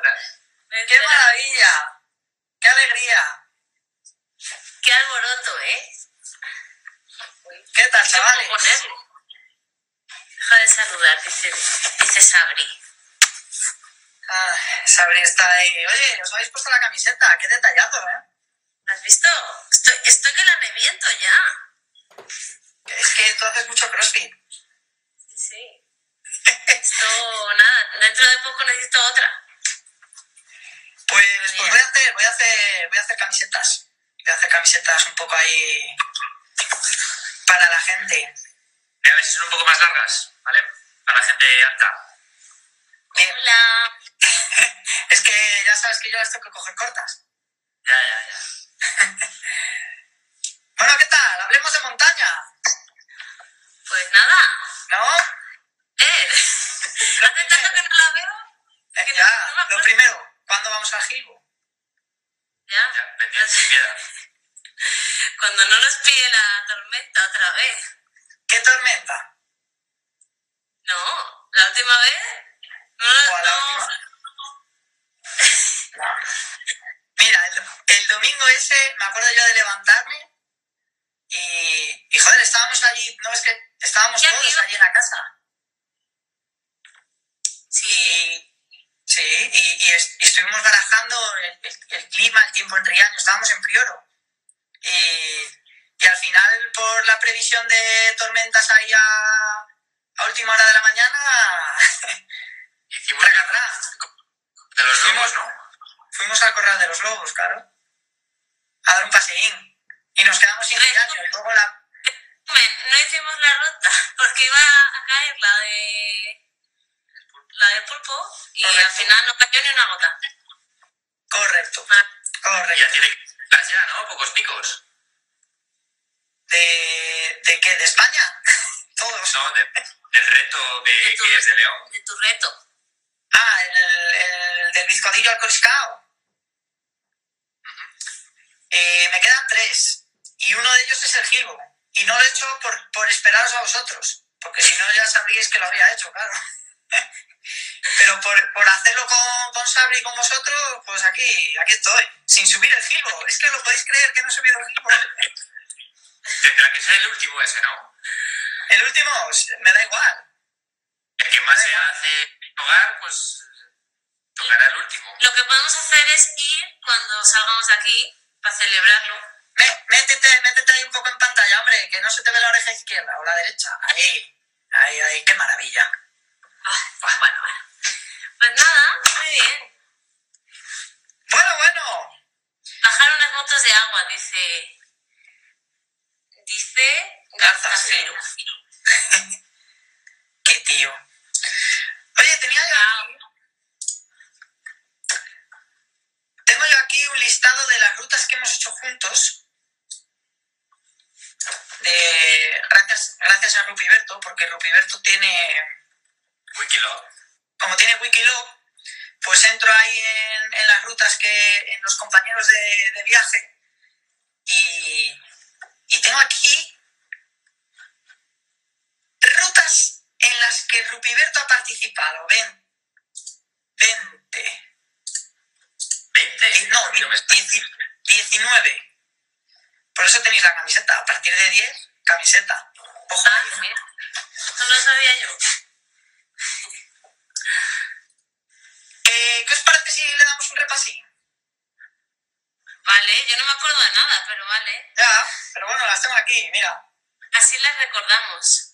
¡Qué maravilla! ¡Qué alegría! ¡Qué alboroto, eh! ¿Qué tal, chavales? Deja de saludar, dice Sabri. Sabri está ahí. Oye, os habéis puesto la camiseta. ¡Qué detallazo, eh! ¿Has visto? Estoy que la reviento ya. Es que tú haces mucho crossfit. Sí. Esto, nada, dentro de poco necesito otra. Pues voy a hacer camisetas. Voy a hacer camisetas un poco ahí para la gente. A ver si son un poco más largas, ¿vale? Para la gente alta. Bien. Hola. Es que ya sabes que yo las tengo que coger cortas. Ya. Bueno, ¿qué tal? Hablemos de montaña. Pues nada. ¿No? ¿Hace tanto que no la veo? Ya, lo primero, ¿cuándo vamos al Gilbo? Ya, pendiente, sin miedo. Cuando no nos pille la tormenta otra vez. ¿Qué tormenta? No, la última vez. No. Mira, el domingo ese me acuerdo yo de levantarme y joder, estábamos allí, ¿no es que estábamos todos allí en la casa? Sí. Y estuvimos barajando el clima, el tiempo en Riaño, estábamos en Prioro. Y al final, por la previsión de tormentas ahí a última hora de la mañana, hicimos de los lobos, ¿no? Fuimos al Corral de los Lobos, claro, a dar un paseín. Y nos quedamos sin Riaño. Y luego no hicimos la ruta porque iba a caer la de pulpo y correcto. Al final no cayó ni una gota. Correcto. Y a ti de ya, ¿no? Pocos picos. ¿De qué? ¿De España? Todos. No, del reto de ¿qué es? ¿De León? De tu reto. El del bizcochillo al coscao. Me quedan 3. Y uno de ellos es el Gilbo. Y no lo he hecho por esperaros a vosotros. Porque si no ya sabríais que lo había hecho, claro. Pero por hacerlo con Sabri y con vosotros, pues aquí estoy. Sin subir el Gilbo. Es que lo podéis creer que no he subido el Gilbo. Tendrá que ser el último ese, ¿no? El último, me da igual. El que más se hace hogar, pues tocará el último. Lo que podemos hacer es ir cuando salgamos de aquí para celebrarlo. Métete ahí un poco en pantalla, hombre, que no se te ve la oreja izquierda o la derecha. Ahí, qué maravilla. Bueno. Pues nada, muy bien. Bueno. Bajar unas motos de agua, dice Garzafiro. Qué tío. Oye, tengo yo aquí un listado de las rutas que hemos hecho juntos. Gracias a Rupiberto, porque Rupiberto tiene Wikilog. Como tiene Wikilog, pues entro ahí en las rutas en los compañeros de viaje y tengo aquí rutas en las que Rupiberto ha participado. 20. No, 19. Por eso tenéis la camiseta. A partir de 10, camiseta. Ojo. Mira. No lo sabía yo. ¿Qué os parece si le damos un repasín? Vale, yo no me acuerdo de nada, pero vale. Ya, pero bueno, las tengo aquí, mira. Así las recordamos.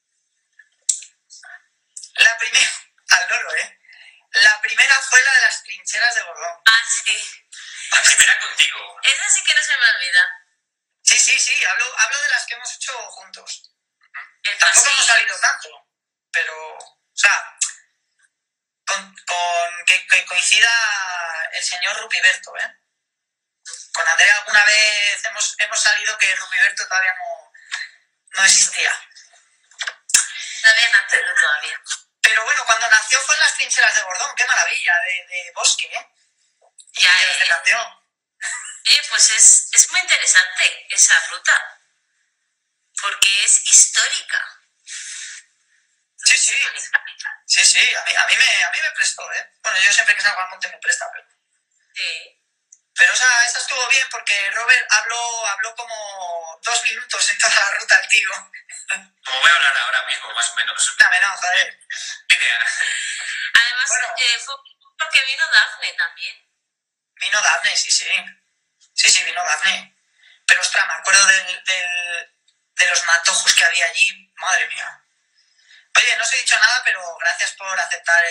La primera, al loro, La primera fue la de las trincheras de Gordón. Sí. La primera contigo. Esa sí que no se me olvida. Sí, hablo de las que hemos hecho juntos. El Tampoco pasillo. hemos salido tanto, pero, o sea, con que coincida el señor Rupiberto, Con Andrea alguna vez hemos salido que Rupiberto todavía no existía. No había nacido todavía. Pero bueno, cuando nació fue en las trincheras de Gordón, qué maravilla, de bosque, Y ya, de vegetación. Oye, pues es muy interesante esa ruta, porque es histórica. Sí, Sí, a mí me prestó, ¿eh? Bueno, yo siempre que salgo al monte me presta, pero... Sí. Pero esa estuvo bien porque Robert habló como 2 minutos en toda la ruta el tío. Como voy a hablar ahora mismo, más o menos. Dame, no, joder. Además, Bueno. fue porque vino Dafne también. Vino Dafne, sí. Sí, vino Dafne. Pero, ostras, me acuerdo de los matojos que había allí. Madre mía. Oye, no os he dicho nada, pero gracias por aceptar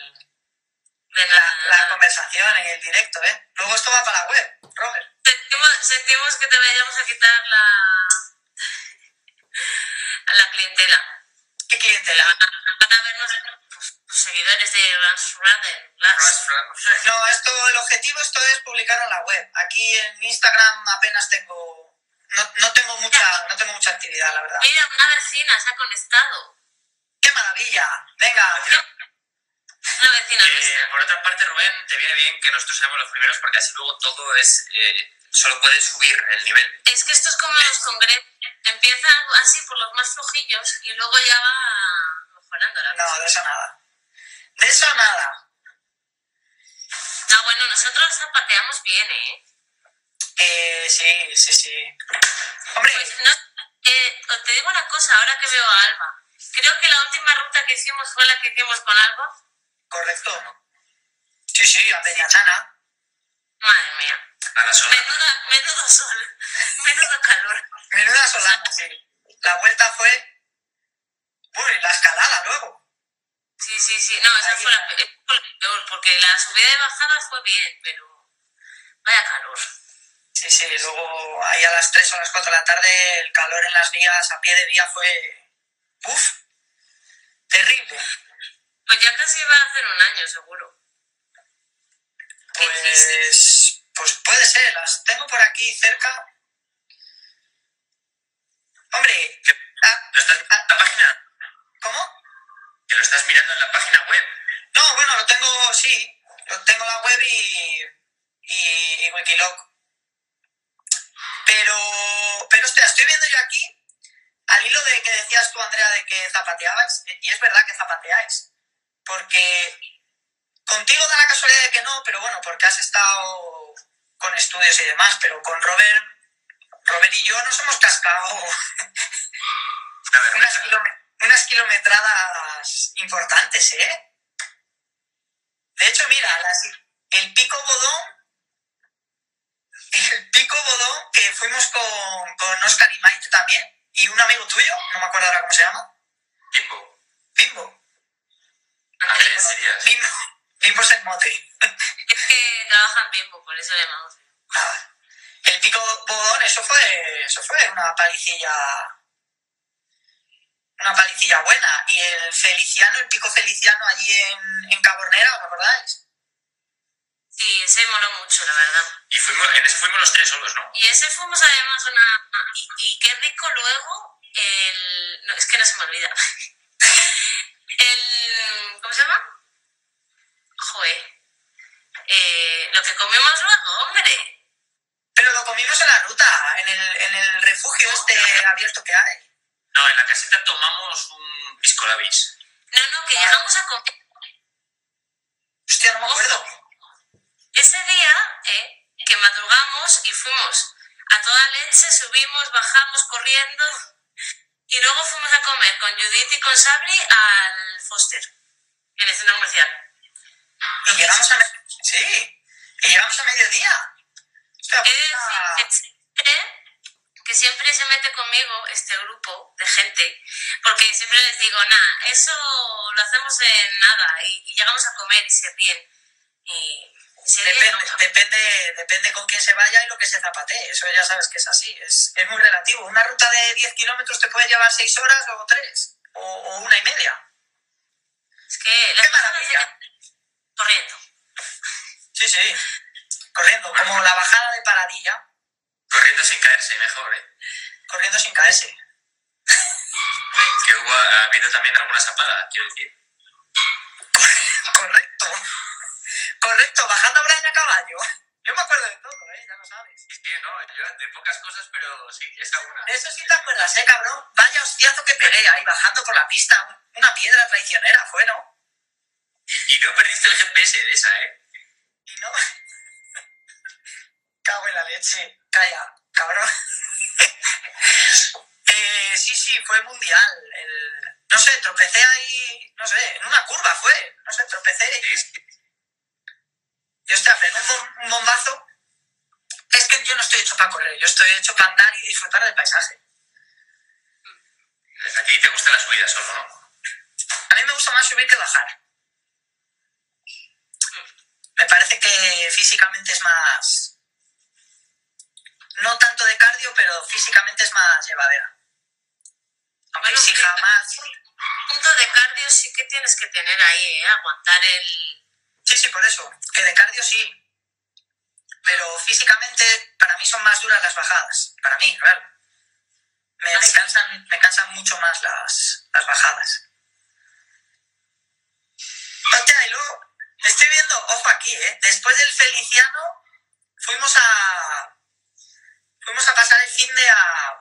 la conversación en el directo, ¿eh? Luego esto va para la web, Robert. Sentimos que te vayamos a quitar la clientela. ¿Qué clientela? Van a vernos tus seguidores de Rush Runner. No, el objetivo es publicarlo en la web. Aquí en Instagram apenas tengo... No tengo mucha actividad, la verdad. Mira, una vecina se ha conectado. ¡Qué maravilla! Venga. Una vecina nuestra. Por otra parte, Rubén, te viene bien que nosotros seamos los primeros porque así luego todo es... solo puedes subir el nivel. Es que esto es como los congresos. Empiezan así por los más flojillos y luego ya va mejorando la cosa. No, de eso nada. De eso nada. No, bueno, nosotros zapateamos bien, ¿eh? Sí. Hombre... Pues, te digo una cosa, ahora que veo a Alba. Creo que la última ruta que hicimos fue la que hicimos con Alba. Correcto. Sí, a Peñachana. Madre mía. A la zona. Menudo sol. Menudo calor. Menuda solana, sí. La vuelta fue... Uy, la escalada luego. Sí. No, esa fue la peor, porque la subida y bajada fue bien, pero vaya calor. Sí, luego ahí a las 3 o las 4 de la tarde el calor en las vías, a pie de vía fue... ¡Uf! Terrible. Pues ya casi va a hacer un año, seguro. Pues puede ser, las tengo por aquí cerca. Hombre... ¿Lo estás mirando en la página? ¿Cómo? Que lo estás mirando en la página web. No, bueno, lo tengo en la web y Wikiloc. Pero hostia, estoy viendo yo aquí, al hilo de que decías tú, Andrea, de que zapateabais, y es verdad que zapateáis, porque contigo da la casualidad de que no, pero bueno, porque has estado con estudios y demás, pero con Robert y yo nos hemos cascado unas kilometradas importantes, ¿eh? De hecho, mira, el Pico Bodón, que fuimos con Óscar y Maite también, y un amigo tuyo, no me acuerdo ahora cómo se llama. Bimbo. Andrés, Díaz. Bimbo es el mote. Es que trabaja en Bimbo, por eso le llamamos. El Pico Bodón, eso fue una palicilla buena. Y el Pico Feliciano allí en Cabornera, ¿os acordáis? Sí, ese moló mucho, la verdad. Y en ese fuimos los 3 solos, ¿no? Y ese fuimos además y qué rico luego no, es que no se me olvida. ¿Cómo se llama? Joder. Lo que comimos luego, hombre. Pero lo comimos en la ruta, en el refugio abierto que hay. No, en la caseta tomamos un pisco labis. No, que llegamos a comer. Hostia, no me acuerdo. Ese día que madrugamos y fuimos a toda leche, subimos, bajamos corriendo y luego fuimos a comer con Judith y con Sabri al Foster, en el centro comercial. Y llegamos a mediodía. Hostia, que siempre se mete conmigo este grupo de gente, porque siempre les digo, eso lo hacemos en nada y llegamos a comer y se ríen. Depende con quién se vaya y lo que se zapatee. Eso ya sabes que es así. Es muy relativo. Una ruta de 10 kilómetros te puede llevar 6 horas o 3 o 1:30. Es que ¡qué maravilla! Corriendo. Sí. Corriendo. Como la bajada de Paradilla. Corriendo sin caerse, mejor, ¿eh? Corriendo sin caerse. Que ha habido también alguna zapada, quiero decir. Correcto, bajando Braña a caballo. Yo me acuerdo de todo, ya lo sabes. Sí, no, yo de pocas cosas, pero sí, esa una. De eso sí te acuerdas, cabrón. Vaya hostiazo que pegué ahí bajando por la pista. una piedra traicionera, fue, ¿no? Y no perdiste el GPS de esa, ¿eh? Y no... Cago en la leche. Calla, cabrón. Sí, fue mundial. No sé, tropecé ahí, no sé, en una curva fue. No sé, tropecé. Sí. Y hostia, frené un bombazo. Es que yo no estoy hecho para correr, yo estoy hecho para andar y disfrutar del paisaje. A ti te gusta la subida solo, ¿no? A mí me gusta más subir que bajar. Me parece que físicamente es más... No tanto de cardio, pero físicamente es más llevadera. Aunque Bueno, exija más... punto de cardio sí que tienes que tener ahí, aguantar el... Sí, por eso. Que de cardio sí. Pero físicamente para mí son más duras las bajadas. Para mí, claro. Me cansan mucho más las bajadas. Hostia, y luego estoy viendo, ojo aquí, después del Feliciano fuimos a pasar el fin de a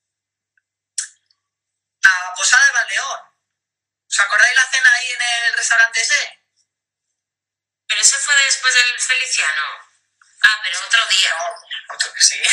Posada de Valleón. ¿Os acordáis la cena ahí en el restaurante ese? Pero ese fue después del Feliciano. Ah, pero otro día. No, otro que sí.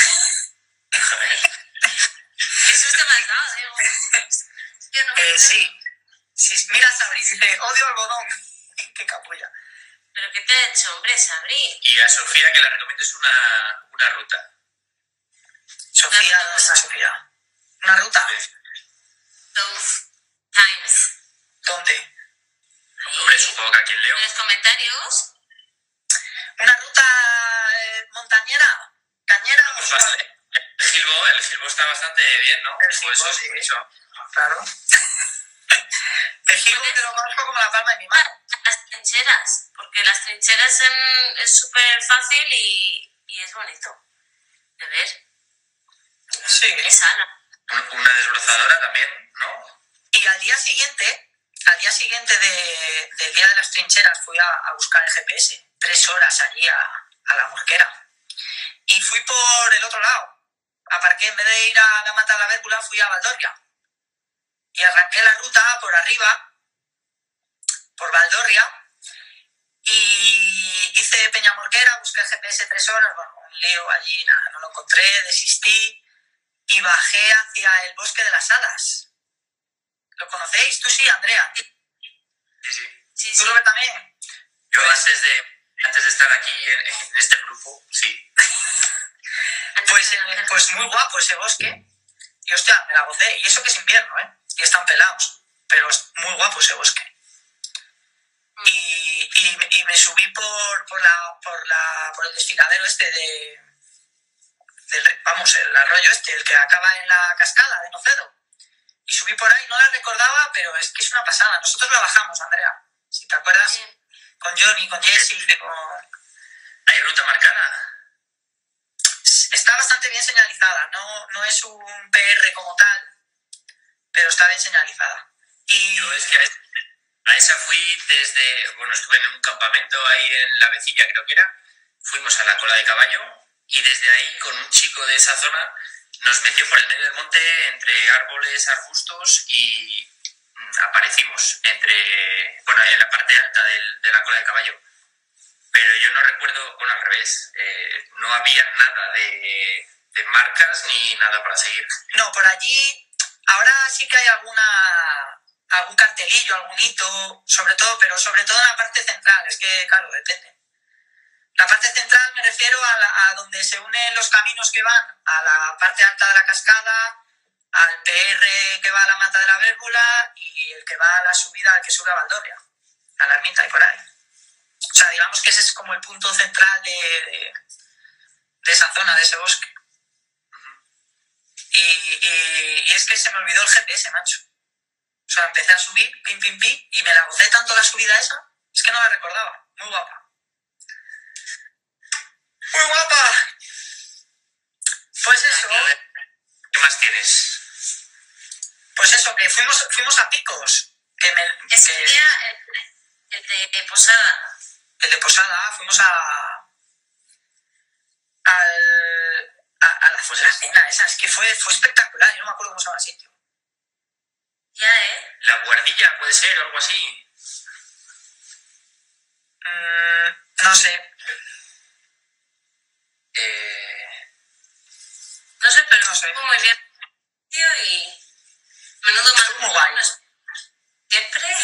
Eso está mal dado, digo. Yo no Sí, mira Sabri, dice, odio algodón. Qué capulla. ¿Pero qué te ha hecho, hombre, Sabri? Y a Sofía que le recomiendes una ruta. Sofía, ¿dónde está Sofía? ¿Una ruta? Those times. ¿Dónde? Ahí. Hombre, supongo que aquí en León. En los comentarios. ¿Una ruta montañera? ¿Cañera? Pues bastante. El Gilbo está bastante bien, ¿no? El Gilbo, Pues sí. eso. Claro. El Gilbo te lo conozco como la palma de mi mano. Las trincheras. Porque las trincheras es súper fácil y es bonito de ver. Sí. Es sana. Una desbrozadora también, ¿no? Y al día siguiente del Día de las Trincheras fui a buscar el GPS. 3 horas allí a la Morquera. Y fui por el otro lado. Aparqué, en vez de ir a la Mata de la Vérgula, fui a Valdorria. Y arranqué la ruta por arriba, por Valdorria, y hice Peñamorquera, busqué el GPS 3 horas, bueno, un lío allí, nada, no lo encontré, desistí, y bajé hacia el Bosque de las Hadas. ¿Lo conocéis? Tú sí, Andrea. Sí. ¿Tú, Robert, también? Yo antes de estar aquí en este grupo, sí. Pues muy guapo ese bosque. Y hostia, me la gocé. Y eso que es invierno, y están pelados. Pero es muy guapo ese bosque. Y me subí por el desfiladero el arroyo el que acaba en la cascada de Nocedo. Y subí por ahí, no la recordaba, pero es que es una pasada. Nosotros la bajamos, Andrea, si te acuerdas, sí. Con Johnny, con Jesse, con... ¿Hay ruta marcada? Está bastante bien señalizada, no es un PR como tal, pero está bien señalizada. Y... Yo es que a esa fui estuve en un campamento ahí en La Vecilla, creo que era, fuimos a la Cola de Caballo y desde ahí con un chico de esa zona nos metió por el medio del monte entre árboles, arbustos y aparecimos en la parte alta de la Cola de Caballo. Pero yo no recuerdo, al revés, no había nada de marcas ni nada para seguir. No, por allí ahora sí que hay algún cartelillo, algún hito, sobre todo en la parte central, es que claro, depende. La parte central me refiero a donde se unen los caminos que van a la parte alta de la cascada, al PR que va a la Mata de la Vérgula y el que va a la subida, el que sube a Valdorria, a la ermita y por ahí. O sea, digamos que ese es como el punto central de esa zona, de ese bosque. Y es que se me olvidó el GPS, macho. O sea, empecé a subir, pim, pim, pim, y me la gocé tanto la subida esa, es que no la recordaba. Muy guapa. ¡Muy guapa! Pues eso. ¿Qué más tienes? Pues eso, que fuimos a Picos. Ese día, el de Posada. El de Posada, fuimos a la cena esa, es que fue espectacular, yo no me acuerdo cómo se llama el sitio. Ya, La Puentecilla puede ser o algo así. No sé. No sé, pero No sé. estuvo muy bien. Tío, y menudo Estuvo muy guay. Siempre.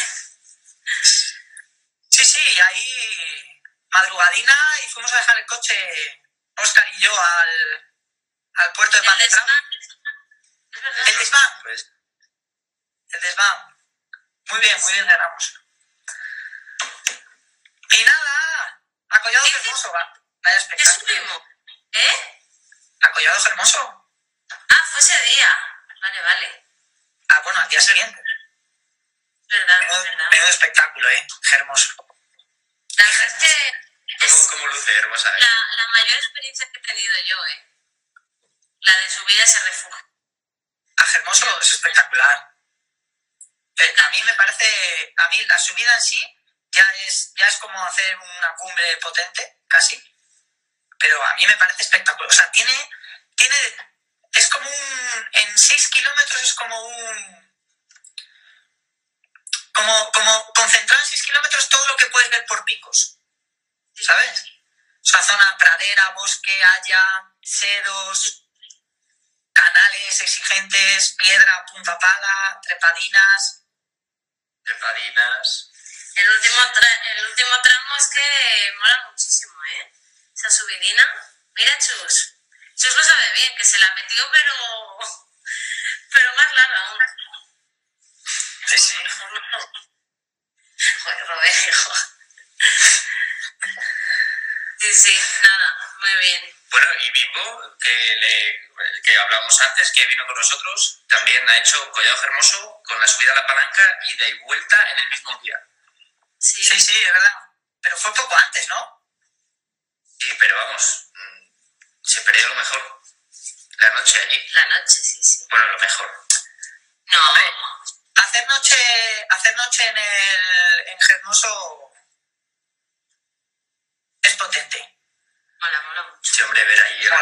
Sí, ahí madrugadina y fuimos a dejar el coche, Óscar y yo, al puerto de Pandetrán. Es verdad. El desván. Pues, El desván. Muy bien ganamos. Y nada, a Collado Hermoso, vaya ¿Qué espectáculo. subimos? ¿Eh? A Collado Hermoso. Ah, fue ese día. Vale. Ah, bueno, al día siguiente. Verdad. Menudo espectáculo, Hermoso. La verdad es que es ¿cómo luce hermosa? la mayor experiencia que he tenido yo, la de subir a ese refugio. A Hermoso es espectacular. A mí me parece, la subida en sí ya es como hacer una cumbre potente, casi, pero a mí me parece espectacular. O sea, es como en 6 kilómetros es como concentrar en 6 kilómetros todo lo que puedes ver por picos, ¿sabes? O sea, zona pradera, bosque, haya, sedos, canales exigentes, piedra, punta pala, trepadinas. El último tramo es que mola muchísimo, esa subidina. Mira, Chus lo sabe bien, que se la metió, pero más larga aún. Sí. Joder, Roberto. Sí, nada, muy bien. Bueno, y Bimbo, que hablamos antes, que vino con nosotros, también ha hecho Collado Hermoso con la subida a la palanca, ida y vuelta en el mismo día. Sí, Es verdad. Pero fue poco antes, ¿no? Sí, pero vamos, se perdió lo mejor. La noche allí. La noche, sí. Bueno, lo mejor. No. Hombre, hacer noche en Hermoso es potente. Mola mucho. Sí, hombre, ver ahí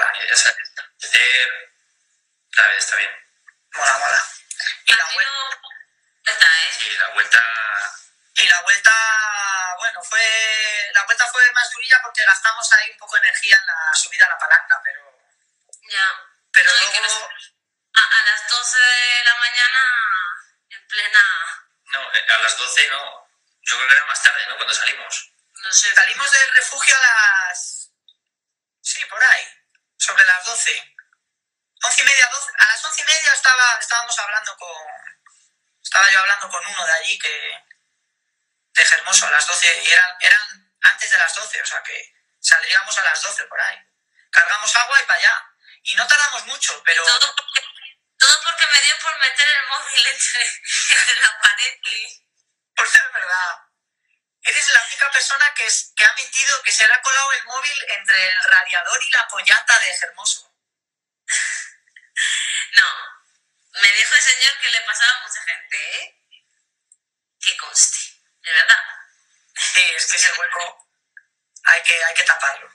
está bien. Mola. Y la vuelta. Sí, la vuelta. Y la vuelta, bueno, fue más durilla porque gastamos ahí un poco de energía en la subida a la palanca, pero. Ya. Pero no, luego. A las 12 de la mañana, en plena. No, a las 12 no. Yo creo que era más tarde, ¿no? Cuando salimos. No sé. Salimos del refugio a las. Sí, por ahí. Sobre las 12. 11:30, 12. A las 11:30 estaba yo hablando con uno de allí de Hermoso a las 12 y eran antes de las 12, o sea que saldríamos a las 12 por ahí. Cargamos agua y para allá. Y no tardamos mucho, pero. Todo porque me dio por meter el móvil entre la pared y. Por ser verdad. Eres la única persona que se le ha colado el móvil entre el radiador y la pollata de Hermoso. No. Me dijo el señor que le pasaba a mucha gente, Que conste. De verdad. Sí, es que ese hueco hay que taparlo.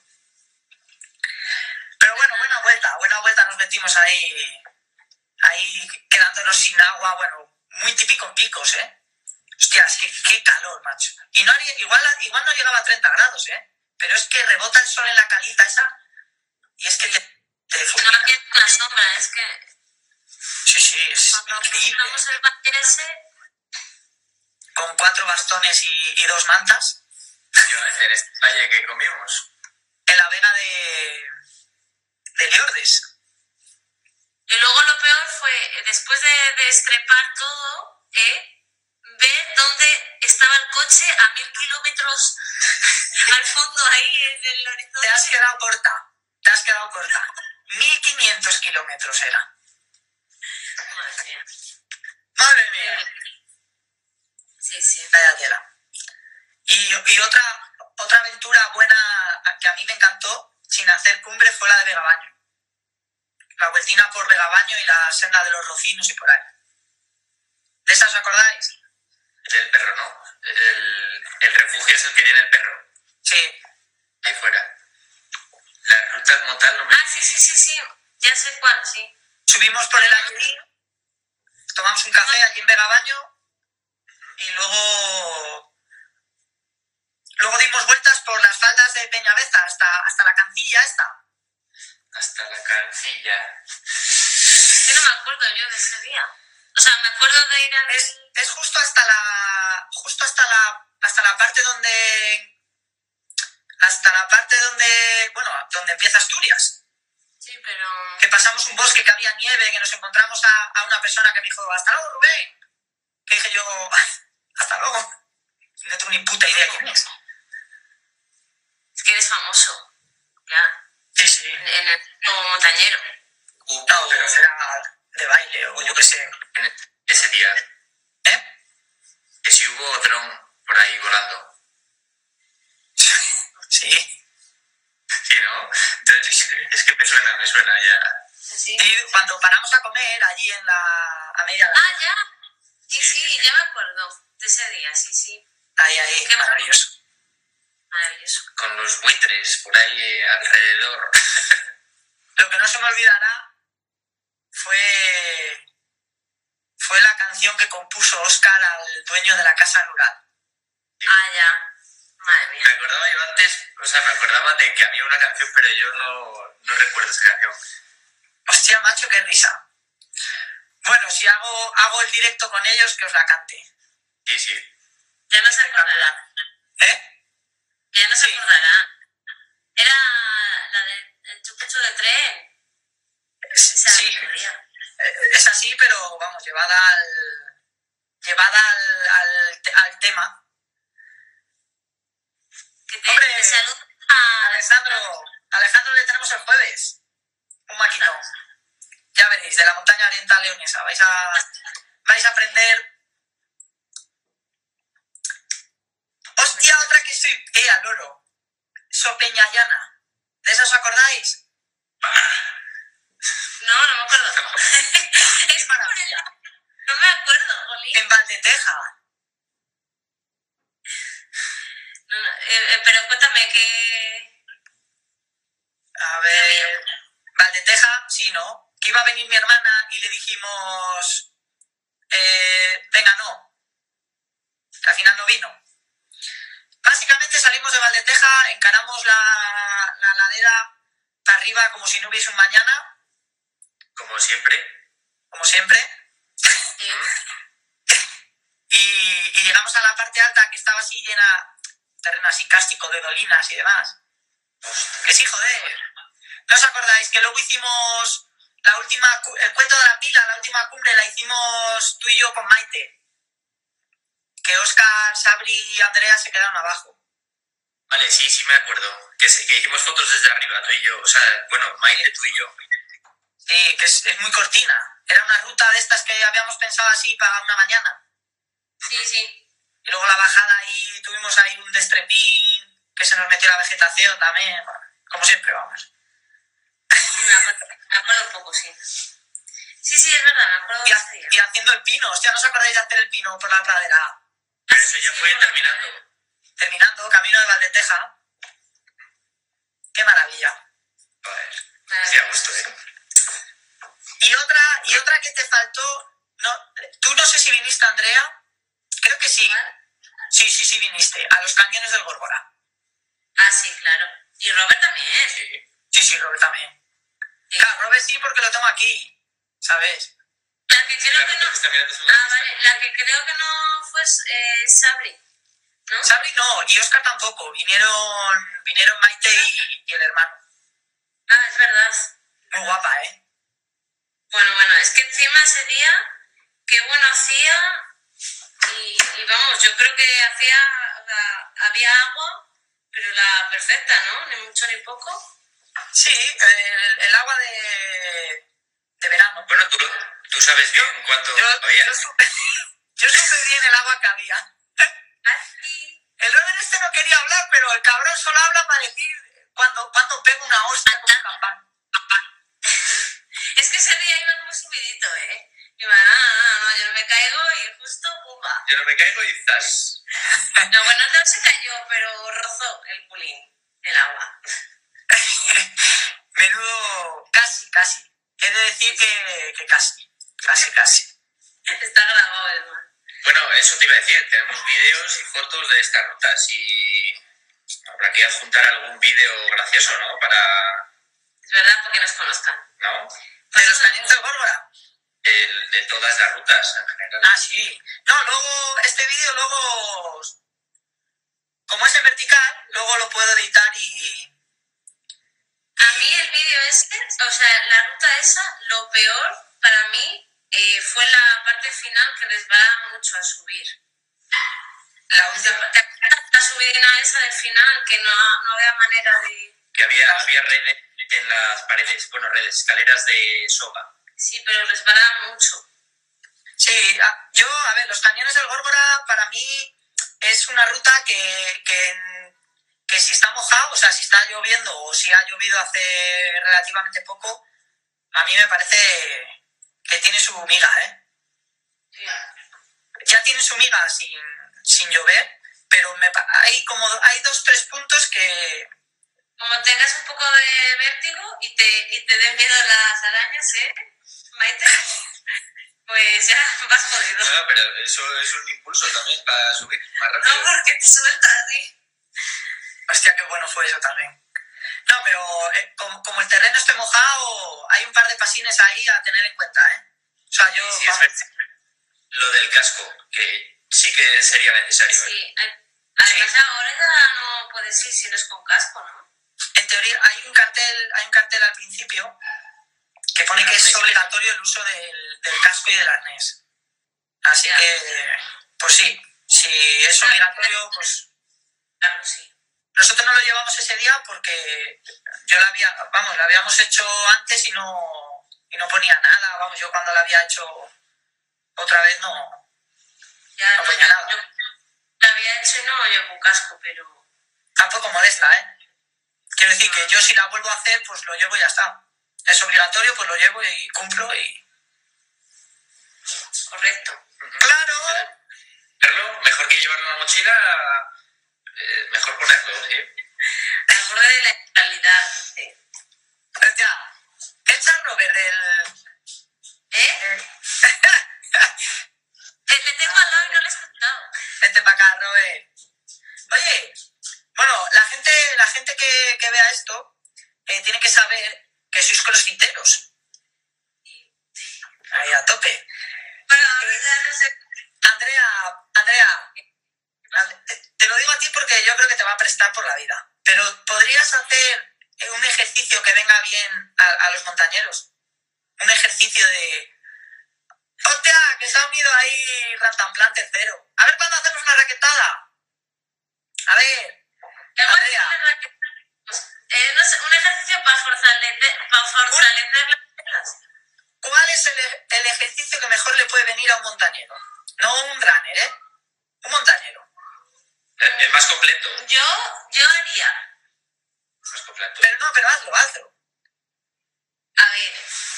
Pero bueno, buena vuelta nos metimos ahí quedándonos sin agua, bueno, muy típico en picos, Hostias, qué calor, macho. Y igual no llegaba a 30 grados, pero es que rebota el sol en la caliza esa y es que te fulmina. No había una sombra, es que. Sí, es cuando increíble. compramos el valle ese. Con 4 bastones y 2 mantas. Yo en este valle que comimos. En la vega de Liordes. Y luego lo peor fue, después de estrepar todo, ver dónde estaba el coche a 1000 kilómetros al fondo ahí en el horizonte. Te has quedado corta. 1500 kilómetros era. Madre mía. Sí. Vaya tela. Y otra aventura buena que a mí me encantó, sin hacer cumbre, fue la de Vegabaño. La vueltina por Vegabaño y la senda de los Rocinos y por ahí. ¿De esa os acordáis? El perro, ¿no? El refugio es el que tiene el perro. Sí. Ahí fuera. Las rutas como tal no me... Ah, sí. Ya sé cuál, sí. Subimos por el Aguilín, tomamos un café allí en Vegabaño y luego dimos vueltas por las faldas de Peñaveza hasta la cancilla esta. Hasta la cancilla. Yo no me acuerdo yo de ese día. O sea, me acuerdo de ir a... Es justo hasta la parte donde... Hasta la parte donde... Bueno, donde empieza Asturias. Sí, pero... Que pasamos un bosque, que había nieve, que nos encontramos a una persona que me dijo, hasta luego, Rubén. Que dije yo, hasta luego. No tengo ni puta idea quién es. Es que eres famoso. Ya. Sí. En el como montañero. No, pero será de baile o yo qué sé. Ese día. ¿Eh? Que si hubo dron por ahí volando. Sí. Sí, ¿no? Entonces, es que me suena ya. ¿Sí? Y cuando paramos a comer allí a media... Ah, ya. Sí, ya me acuerdo de ese día, sí. Ahí, Qué maravilloso. Maravilloso. Con los buitres por ahí alrededor. Lo que no se me olvidará fue la canción que compuso Óscar al dueño de la casa rural. Ah, ya. Madre mía. Me acordaba yo antes, me acordaba de que había una canción, pero yo no recuerdo esa canción. Hostia, macho, qué risa. Bueno, si hago el directo con ellos, que os la cante. Sí. Ya no se acordará. ¿Eh? Ya no se Sí. acordará. Era la del chupucho de tren. Esa Sí, melodía. es así, pero vamos, llevada al tema. Que te Hombre, saluda a Alejandro le tenemos el jueves. Un maquinón. Ya veréis, de la montaña oriental leonesa. Vais a aprender. Hostia, otra que soy. Al loro. Sopeñayana. ¿De esa os acordáis? No me acuerdo. Qué Es maravilla. no me acuerdo, Jolín. En Valdeteja. No, pero cuéntame que... A ver. Valdeteja, sí, ¿no? Que iba a venir mi hermana y le dijimos. Venga, no. Que al final no vino. Básicamente salimos de Valdeteja, encaramos la ladera para arriba como si no hubiese un mañana. Como siempre. Como siempre. Sí. Y llegamos a la parte alta, que estaba así llena, terreno así cástico de dolinas y demás. Que sí, joder. ¿No os acordáis que luego hicimos el cuento de la pila, la última cumbre, la hicimos tú y yo con Maite? Que Óscar, Sabri y Andrea se quedaron abajo. Vale, sí me acuerdo. Que hicimos fotos desde arriba, tú y yo. Maite, tú y yo. Sí, que es muy cortina. Era una ruta de estas que habíamos pensado así para una mañana. Sí. Y luego la bajada ahí, tuvimos ahí un destrepín, que se nos metió la vegetación también. Bueno, como siempre, vamos. Me acuerdo un poco, sí. Sí, es verdad, me acuerdo de ese día. Y haciendo el pino. Hostia, ¿no os acordáis de hacer el pino por la pradera? Pero eso ya fue terminando. Terminando, camino de Valdeteja. Qué maravilla. Joder. Sí, a gusto, ¿eh? Y otra que te faltó. No, tú no sé si viniste, Andrea. Creo que sí. Sí, viniste. A los cañones del Górgora. Ah, sí, claro. Y Robert también. Sí, Robert también. Sí. Claro, Robert sí, porque lo tengo aquí. ¿Sabes? La que creo que no... Ah, vale. La que creo que no fue Sabri, ¿no? Sabri no, y Óscar tampoco. Vinieron Maite y el hermano. Ah, es verdad. Muy guapa, ¿eh? Bueno, es que encima ese día, qué bueno hacía y vamos, yo creo que había agua, pero la perfecta, ¿no? Ni mucho ni poco. Sí, el agua de verano. Bueno, tú sabes bien cuánto había. Yo supe bien el agua que había. Así. El Robert este no quería hablar, pero el cabrón solo habla para decir cuando pega una hostia con un campán. Es que ese día iba como subidito, ¿eh? Iba, no, yo no me caigo y justo, ¡pumba! Yo no me caigo y zas. No, bueno, no se cayó, pero rozó el culín, el agua. Menudo, casi. He de decir que casi. Está grabado, además. Bueno, eso te iba a decir, tenemos vídeos y fotos de estas rutas y habrá que adjuntar algún vídeo gracioso, ¿no? Es verdad, porque nos conozcan. ¿No? ¿De los cañones del Górgora? De todas las rutas en general. Ah, sí. No, luego, este vídeo luego, como es en vertical, luego lo puedo editar y... A mí el vídeo o sea, la ruta esa, lo peor para mí fue la parte final que les va mucho a subir. La última... ¿Te acuerdas la subidina esa del final? Que no había manera de... Que había redes en las paredes, bueno, redes, escaleras de soga. Sí, pero resbalaba mucho. Sí, a ver, los cañones del Górgora para mí es una ruta que si está mojado, o sea, si está lloviendo o si ha llovido hace relativamente poco, a mí me parece que tiene su miga, ¿eh? Sí. Ya tiene su miga sin llover, pero hay 2-3 puntos que... Como tengas un poco de vértigo y te den miedo las arañas, Maite, pues ya vas jodido. No, pero eso es un impulso también para subir más rápido. No, porque te sueltas, sí. Hostia, qué bueno fue eso también. No, pero como el terreno esté mojado, hay un par de pasines ahí a tener en cuenta, ¿eh? O sea, yo... Sí, es verdad. Lo del casco, que sí que sería necesario. Sí, además sí. Ahora ya no puedes ir si no es con casco, ¿no? En teoría hay un cartel al principio que pone que es obligatorio el uso del casco y del arnés. Así ya. Que, pues sí, si es obligatorio, pues... Claro, sí. Nosotros no lo llevamos ese día porque lo habíamos hecho antes y no ponía nada. Vamos, yo cuando lo había hecho otra vez no ponía nada. Yo lo había hecho y no llevo casco, pero... Tampoco molesta, ¿eh? Quiero decir que yo si la vuelvo a hacer, pues lo llevo y ya está. Es obligatorio, pues lo llevo y cumplo y... Correcto. ¡Claro! Mejor que llevarlo en la mochila, mejor ponerlo, ¿sí? Al borde de la realidad, sí. Pues ya, echa Robert Le tengo al lado y no le he escuchado. Vente para acá, Robert. Oye, bueno, la gente que vea esto tiene que saber que sois crossfiteros. Ahí a tope. Bueno, ya no sé. Andrea, te lo digo a ti porque yo creo que te va a prestar por la vida. Pero ¿podrías hacer un ejercicio que venga bien a los montañeros? Un ejercicio de... ¡Hostia! Que se ha unido ahí Rantanplan tercero. A ver cuándo hacemos una raquetada. A ver, Andrea. No sé, un ejercicio para fortalecer las piernas. ¿Cuál es el ejercicio que mejor le puede venir a un montañero? No un runner, ¿eh? Un montañero. El más completo. Yo haría. Más completo. Pero hazlo. A ver.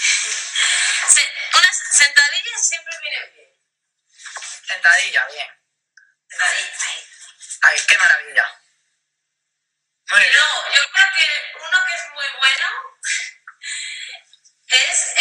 Unas sentadillas siempre vienen bien. Sentadilla, bien. Sentadilla, ahí. Ay, qué maravilla. Muy bien. Luego, yo creo que uno que es muy bueno es,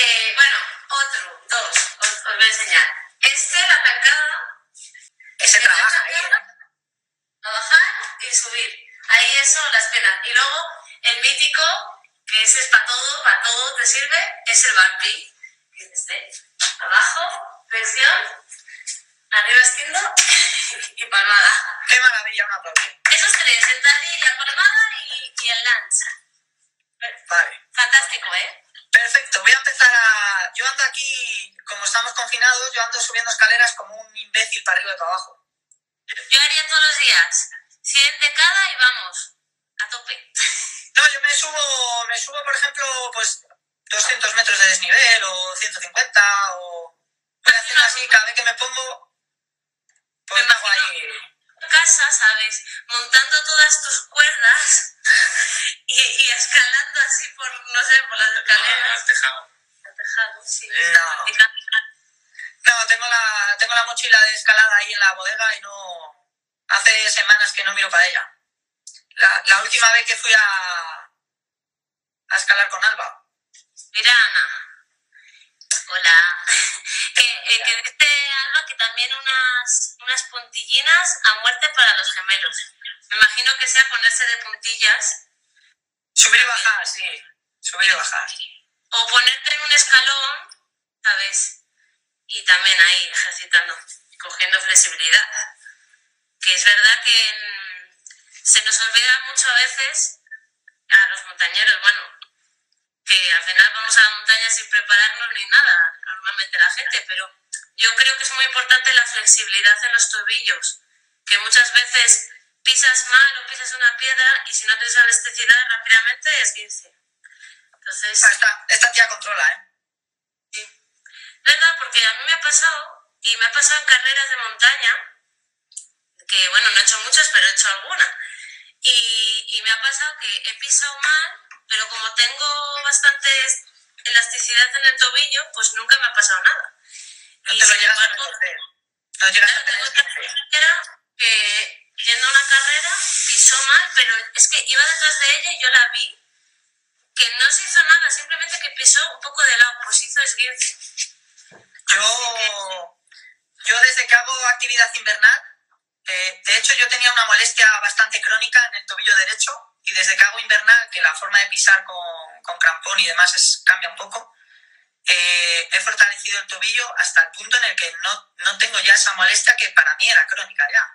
os voy a enseñar. La arrancada. Ese trabaja ahí, ¿eh? A bajar y subir. Ahí eso, las penas. Y luego, el mítico, que ese es para todo te sirve, es el burpee. Que es desde abajo, presión, arriba extiendo y palmada. Qué maravilla, un aplauso. Esos tres, sentadilla, palmada y el lanza. Vale. Fantástico, ¿eh? Perfecto, voy a empezar Yo ando aquí, como estamos confinados, yo ando subiendo escaleras como un imbécil para arriba y para abajo. Yo haría todos los días 100 de cada y vamos, a tope. No, yo me subo, por ejemplo, pues 200 metros de desnivel o 150 o... Voy haciendo así, cada vez que me pongo, pues me hago ahí... Casa, ¿sabes? Montando todas tus cuerdas y escalando así por las escaleras. Al tejado. Al tejado, sí. No. No, tengo la mochila de escalada ahí en la bodega y no... Hace semanas que no miro para ella. La última vez que fui a escalar con Alba. Mira, Ana. Hola. Que dice Alba que también unas puntillinas a muerte para los gemelos. Me imagino que sea ponerse de puntillas. Subir y bajar, sí. Subir y bajar. O ponerte en un escalón, ¿sabes? Y también ahí ejercitando, cogiendo flexibilidad. Que es verdad que se nos olvida mucho a veces a los montañeros, bueno, que al final vamos a la montaña sin prepararnos ni nada, normalmente la gente, pero yo creo que es muy importante la flexibilidad en los tobillos, que muchas veces pisas mal o pisas una piedra y si no tienes elasticidad rápidamente esguince. Entonces... Esta tía controla, ¿eh? Sí. ¿Verdad? Porque a mí me ha pasado, y me ha pasado en carreras de montaña, que bueno, no he hecho muchas, pero he hecho alguna. Y me ha pasado que he pisado mal, pero como tengo bastante elasticidad en el tobillo, pues nunca me ha pasado nada. No te lo llegas a reconocer. No llegas a tener que yendo a una carrera pisó mal, pero es que iba detrás de ella y yo la vi, que no se hizo nada, simplemente que pisó un poco de lado, pues hizo esguince. Yo desde que hago actividad invernal, de hecho yo tenía una molestia bastante crónica en el tobillo derecho y desde que hago invernal, que la forma de pisar con crampón y demás cambia un poco, he fortalecido el tobillo hasta el punto en el que no tengo ya esa molestia que para mí era crónica ya.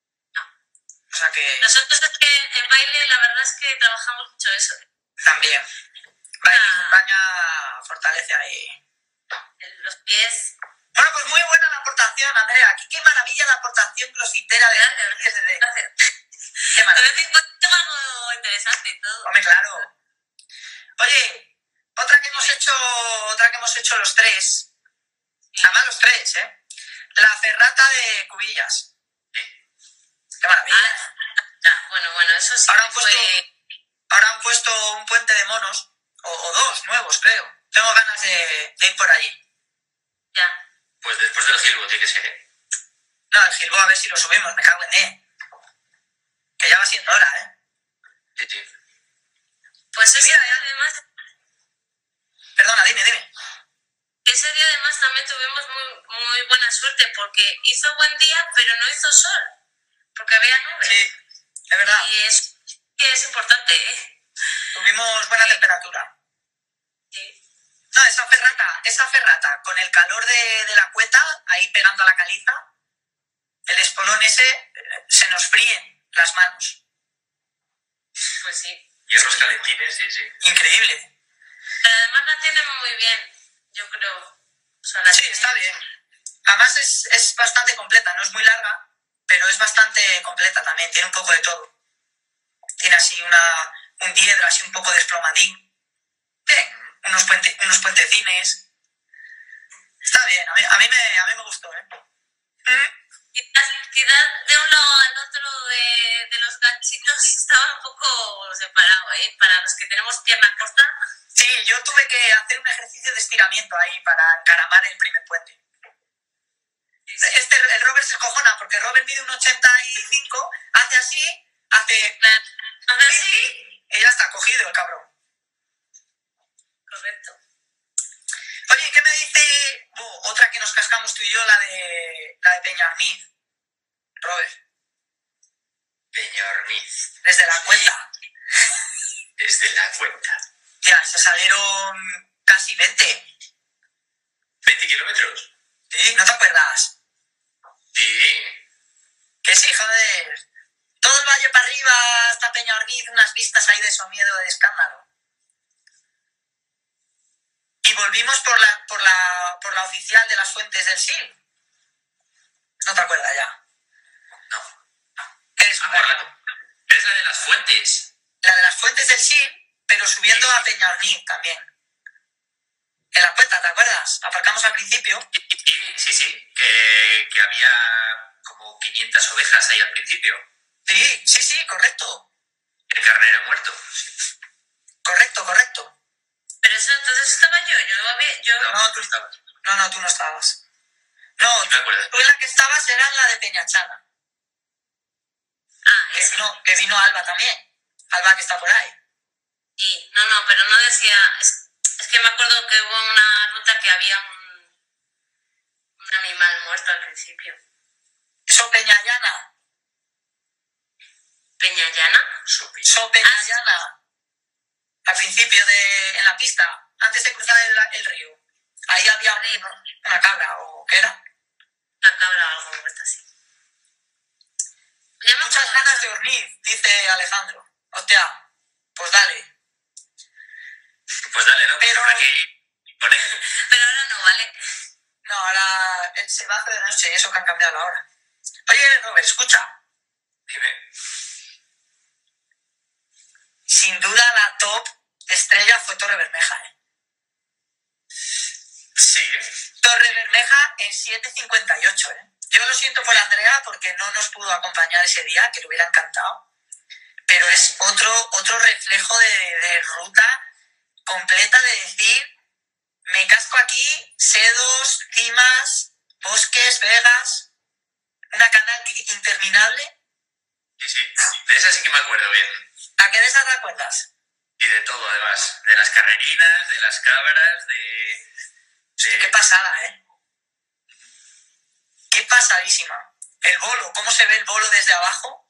O sea que... Nosotros es que en baile la verdad es que trabajamos mucho eso. También. Baile y montaña fortalece ahí. Los pies. Bueno, pues muy buena la aportación, Andrea. Qué maravilla la aportación crossfitera de... Gracias. Qué maravilla. Pero tengo algo interesante y todo. Hombre, claro. Oye, otra que hemos hecho los tres. Además los tres, ¿eh? La ferrata de Cubillas. Qué maravilla. Bueno, eso sí. Ahora han puesto un puente de monos, o dos nuevos, creo. Tengo ganas de ir por allí. Ya. Pues después del Gilbo tiene que ser, ¿eh? No, el Gilbo a ver si lo subimos, me cago en él. Que ya va siendo hora, ¿eh? Sí. Pues ese mira, día además... Perdona, dime. Ese día además también tuvimos muy buena suerte porque hizo buen día, pero no hizo sol. Porque había nubes. Sí, es verdad. Y es importante, ¿eh? Tuvimos buena temperatura. Sí. No, esa ferrata, con el calor de la cueta, ahí pegando a la caliza, el espolón ese, se nos fríen las manos. Pues sí. Hierros calentines, sí. Increíble. Pero además la tienen muy bien, yo creo. O sea, sí, está bien. Además es bastante completa, no es muy larga, pero es bastante completa también, tiene un poco de todo. Tiene así un diedro, así un poco desplomadín. Bien, unos puentecines. Está bien, a mí me gustó, ¿eh? Quizás de un lado al otro de los ganchitos estaba un poco separado, ¿eh? Para los que tenemos pierna corta. Sí, yo tuve que hacer un ejercicio de estiramiento ahí para encaramar el primer puente. Sí. El Robert se cojona porque Robert mide 1,85, hace así, hace así y ya está, cogido el cabrón. Correcto. Oye, ¿qué me dice otra que nos cascamos tú y yo, la de Peñarniz? Robert. Peñarniz. Desde la cuenta. Desde la cuenta. Ya, se salieron casi 20. ¿20 kilómetros? Sí, ¿no te acuerdas? Sí. Que sí, joder. Todo el valle para arriba hasta Peñarniz, unas vistas ahí de Somiedo de escándalo. Y volvimos por la oficial de las Fuentes del Sil. ¿No te acuerdas ya? No. Es la de las Fuentes. La de las Fuentes del Sil, pero subiendo a Peñarniz también. En la cuenta, ¿te acuerdas? Aparcamos al principio. Sí. Que había como 500 ovejas ahí al principio. Sí, correcto. El carnero muerto. Sí. Correcto. Pero eso entonces estaba yo. No, tú estabas. No, tú no estabas. No, sí, tú en la que estabas era en la de Peñachana. Que vino Alba también. Alba que está por ahí. Sí, no, pero no decía... Es que me acuerdo que hubo una ruta que había un Un animal muerto al principio. So Peñallana. ¿Peñallana? So Peñallana. Al principio en la pista, antes de cruzar el río. Ahí había una cabra, ¿o qué era? Una cabra o algo muerta, sí. Muchas ganas de Orniz, dice Alejandro. Hostia, pues dale. Pues dale, ¿no? Pero habrá que ir con él. Pero ahora no, ¿vale? No, ahora se va a hacer de noche y eso que han cambiado la hora. Oye, Robert, escucha. Dime. Sin duda la top estrella fue Torre Bermeja, ¿eh? Sí. Torre Bermeja en 7:58, ¿eh? Yo lo siento por Andrea porque no nos pudo acompañar ese día, que le hubiera encantado. Pero es otro reflejo de ruta completa de decir, me casco aquí, sedos, cimas, bosques, vegas, una canal interminable. Sí. De esa sí que me acuerdo bien. ¿A qué de esas te acuerdas? Y de todo, además. De las carrerinas, de las cabras, de... Qué pasada, ¿eh? Qué pasadísima. El bolo, ¿cómo se ve el bolo desde abajo?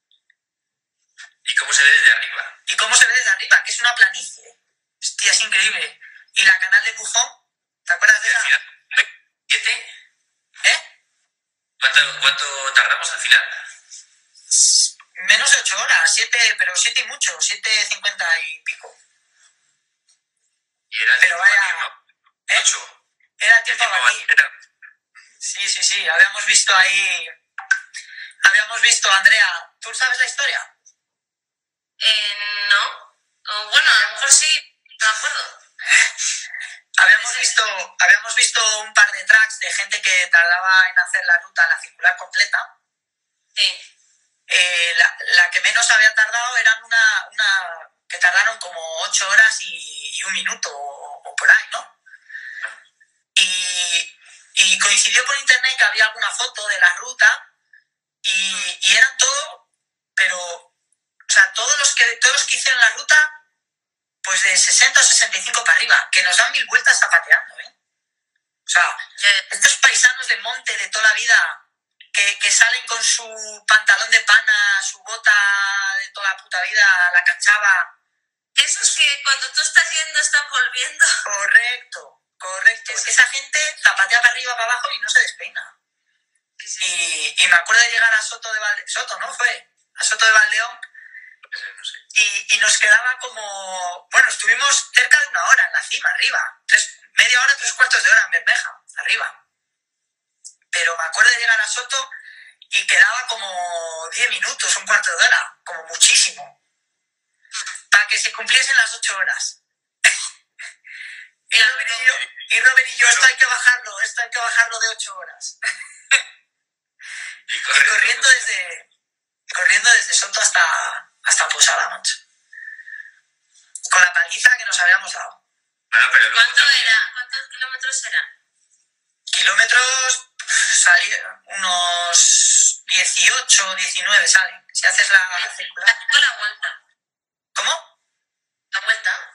¿Y cómo se ve desde arriba? ¿Y cómo se ve desde arriba? Que es una planicie. Hostia, es increíble. ¿Y la canal de Bujón? ¿Te acuerdas de esa? ¿7? ¿Eh? ¿Cuánto tardamos al final? Menos de 8 horas, 7, pero 7 y mucho, 7:50 y pico. Y era el Pero tiempo vaya, a batir, ¿no? 8. Era el tiempo a batir. Sí, habíamos visto ahí... Habíamos visto, Andrea, ¿tú sabes la historia? No. Bueno, a lo mejor sí, no me acuerdo. Habíamos visto un par de tracks de gente que tardaba en hacer la ruta, la circular completa. Sí. La que menos había tardado eran una que tardaron como 8 horas y 1 minuto o por ahí, ¿no? Y coincidió por internet que había alguna foto de la ruta y eran todo, pero, o sea, todos los que hicieron la ruta, pues de 60 o 65 para arriba, que nos dan 1000 vueltas zapateando, ¿eh? O sea, estos paisanos de monte de toda la vida que salen con su pantalón de pana, su bota de toda la puta vida, la cachava. Esos que cuando tú estás yendo están volviendo. Correcto. Esa gente zapatea para arriba, para abajo y no se despeina. Sí. Y me acuerdo de llegar a Soto de Valleón. Soto, ¿no? A Soto de Valleón. No sé. Y nos quedaba como... Bueno, estuvimos cerca de 1 hora en la cima, arriba. Media hora, 3/4 de hora en Bermeja, arriba. Pero me acuerdo de llegar a Soto y quedaba como 10 minutos, 1/4 de hora, como muchísimo, para que se cumpliesen las 8 horas. Y Robert y yo, esto hay que bajarlo de 8 horas. Y corriendo desde Soto hasta Posada, macho. Con la paliza que nos habíamos dado. Bueno, pero luego ¿Cuántos kilómetros eran? Kilómetros salieron unos 18 o 19 salen. Si haces la circular. La vuelta. ¿Cómo? La vuelta.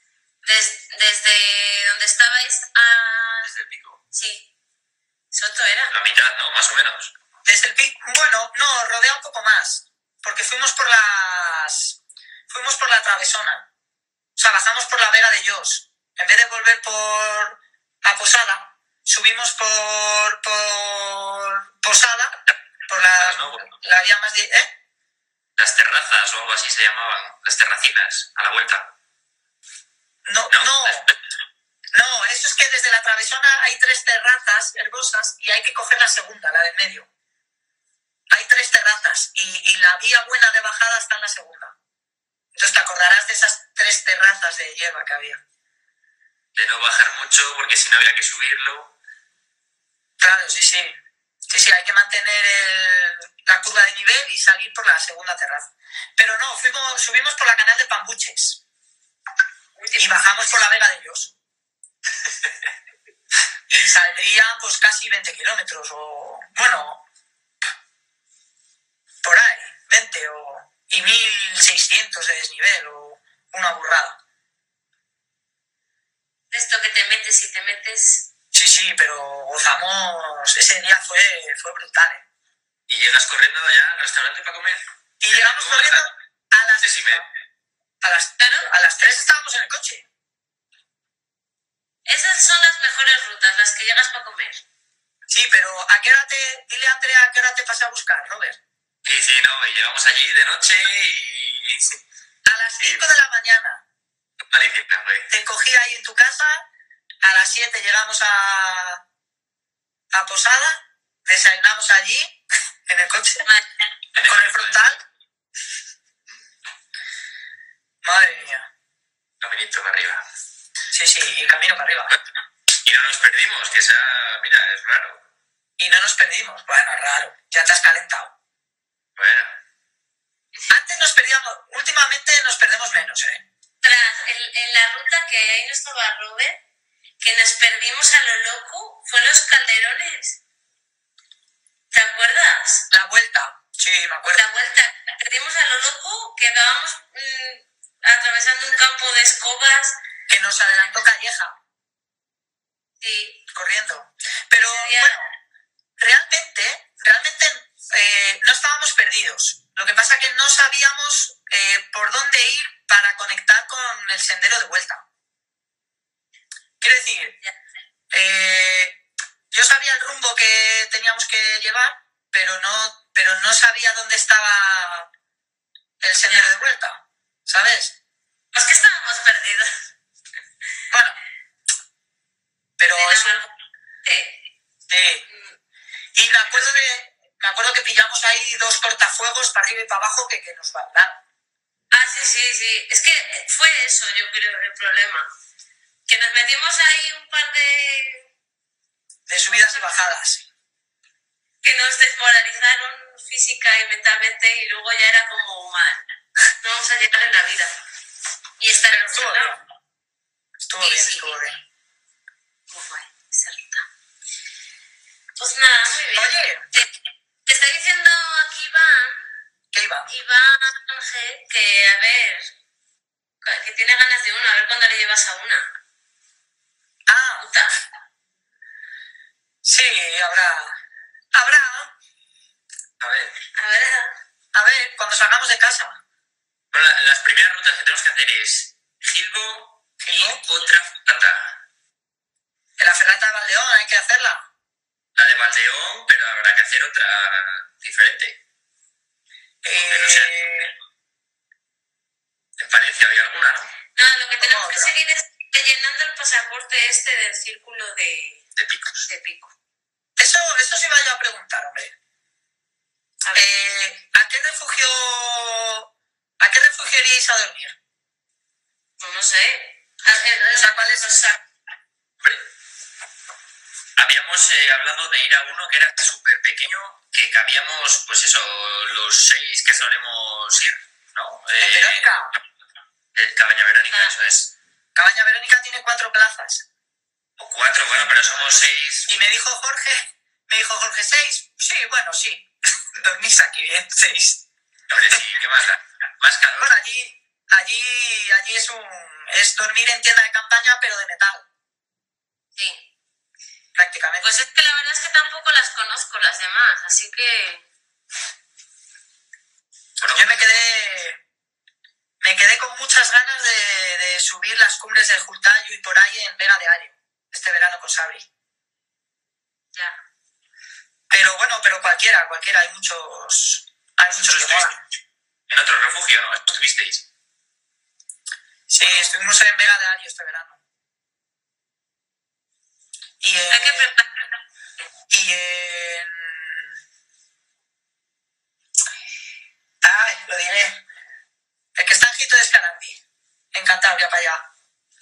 Desde donde estabais a... Desde el pico. Sí. Soto era. La mitad, ¿no? Más o menos. Desde el pico. Bueno, no, rodea un poco más. Porque fuimos por la travesona. O sea, bajamos por la Vega de Llos. En vez de volver por a Posada, subimos por Posada, por la vía más de... Las terrazas o algo así se llamaban. Las terracinas, a la vuelta. No, eso es que desde la travesona hay 3 terrazas herbosas y hay que coger la segunda, la del medio. Hay 3 terrazas y la vía buena de bajada está en la segunda. Entonces te acordarás de esas 3 terrazas de hierba que había. De no bajar mucho porque si no había que subirlo. Claro, sí, hay que mantener la curva de nivel y salir por la segunda terraza. Pero no, subimos por la canal de Pambuches y bajamos por la Vega de Llos. Y saldrían pues casi 20 kilómetros o, bueno, por ahí, 20 y 1600 de desnivel o una burrada. Esto que te metes y te metes... Sí, sí, pero gozamos. Ese día fue brutal, ¿eh? Y llegas corriendo ya al restaurante para comer. Y llegamos corriendo a las... Sí, a las 3 estábamos en el coche. Esas son las mejores rutas, las que llegas para comer. Sí, pero ¿a qué hora dile a Andrea a qué hora te pasé a buscar, Robert? Sí, no, y llegamos allí de noche y... A las 5 de la mañana. Malicita, güey. Te cogí ahí en tu casa, a las 7 llegamos a Posada, desayunamos allí, en el coche, con el frontal. Madre mía. Caminito para arriba. Sí, y camino para arriba. Y no nos perdimos, que esa, mira, es raro. Y no nos perdimos. Bueno, raro. Ya te has calentado. Bueno. Antes nos perdíamos, últimamente nos perdemos menos, ¿eh? En la ruta que ahí no estaba Robert, que nos perdimos a lo loco, fue Los Calderones. ¿Te acuerdas? La vuelta. Sí, me acuerdo. La vuelta. Perdimos a lo loco, que acabamos atravesando un campo de escobas. Que nos adelantó Calleja. Sí. Corriendo. Pero, bueno, realmente no estábamos perdidos. Lo que pasa es que no sabíamos por dónde ir para conectar con el sendero de vuelta. Quiero decir, yo sabía el rumbo que teníamos que llevar, pero no sabía dónde estaba el sendero de vuelta, ¿sabes? Pues que estábamos perdidos. Bueno, pero eso... Sí. Y me acuerdo que pillamos ahí 2 cortafuegos para arriba y para abajo que nos bailaron. Sí. Es que fue eso, yo creo, el problema. Que nos metimos ahí un par de subidas y bajadas. Que nos desmoralizaron física y mentalmente y luego ya era como, mal, no vamos a llegar en la vida. Y estar en estuvo bien. Estuvo bien. Muy guay, esa ruta. Pues nada, muy bien. Oye. Te está diciendo aquí Iván. ¿Qué Iván? Iván G, que a ver, que tiene ganas de una, a ver cuándo le llevas a una. Puta. Sí, habrá. A ver, cuando salgamos de casa. Bueno, las primeras rutas que tenemos que hacer es Gilbo y otra ferrata. La ferrata de Valdeón hay que hacerla. La de Valdeón, pero habrá que hacer otra diferente. No sé. En Palencia había alguna, ¿no? No, lo que tenemos que seguir es llenando el pasaporte del círculo de picos. Eso sí iba yo a preguntar, hombre. ¿A qué refugio iríais a dormir? Pues no sé. ¿Cuál es? Habíamos hablado de ir a uno que era súper pequeño, que cabíamos, pues eso, los 6 que solemos ir, ¿no? Verónica. Cabaña Verónica, eso es. Cabaña Verónica tiene 4 plazas. O 4, bueno, pero somos 6. Y me dijo Jorge, 6. Sí, bueno, sí. Dormís aquí bien, 6. Hombre, sí, ¿qué más da? Más calor. Bueno, allí es dormir en tienda de campaña, pero de metal. Sí. Prácticamente. Pues es que la verdad es que tampoco las conozco las demás, así que... Bueno, yo me quedé con muchas ganas de subir las cumbres del Jultayo y por ahí en Vega de Ario, este verano con Sabri. Ya. Pero bueno, cualquiera, hay muchos que molan. En otro refugio, ¿no? ¿Estuvisteis? Sí, estuvimos en Vega de Ario este verano. Hay que preparar. Lo diré. El que está en Jito de Escalandi, en Cantabria, para allá.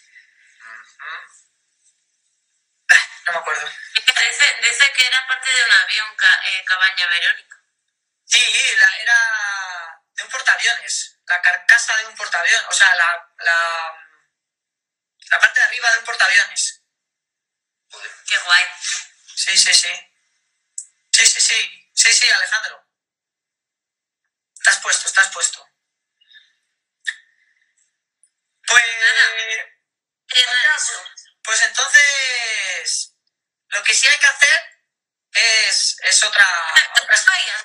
No me acuerdo. Dice que era parte de un avión, Cabaña Verónica. Sí, era de un portaaviones, la carcasa de un portaaviones, o sea, la parte de arriba de un portaaviones. Qué guay. Sí, Alejandro. Estás puesto. Pues entonces, Lo que sí hay que hacer es otra Vaya.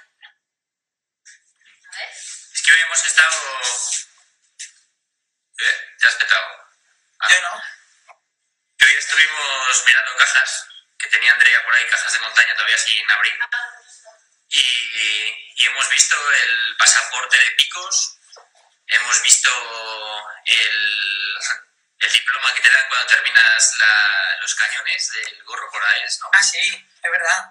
A ver. Es que hoy hemos estado... ¿Te has petado? Yo no. Que hoy estuvimos mirando cajas, que tenía Andrea por ahí, cajas de montaña todavía sin abrir. Y hemos visto el pasaporte de Picos, hemos visto el diploma que te dan cuando terminas los cañones del gorro Coraes, ¿no? Ah, sí, es verdad.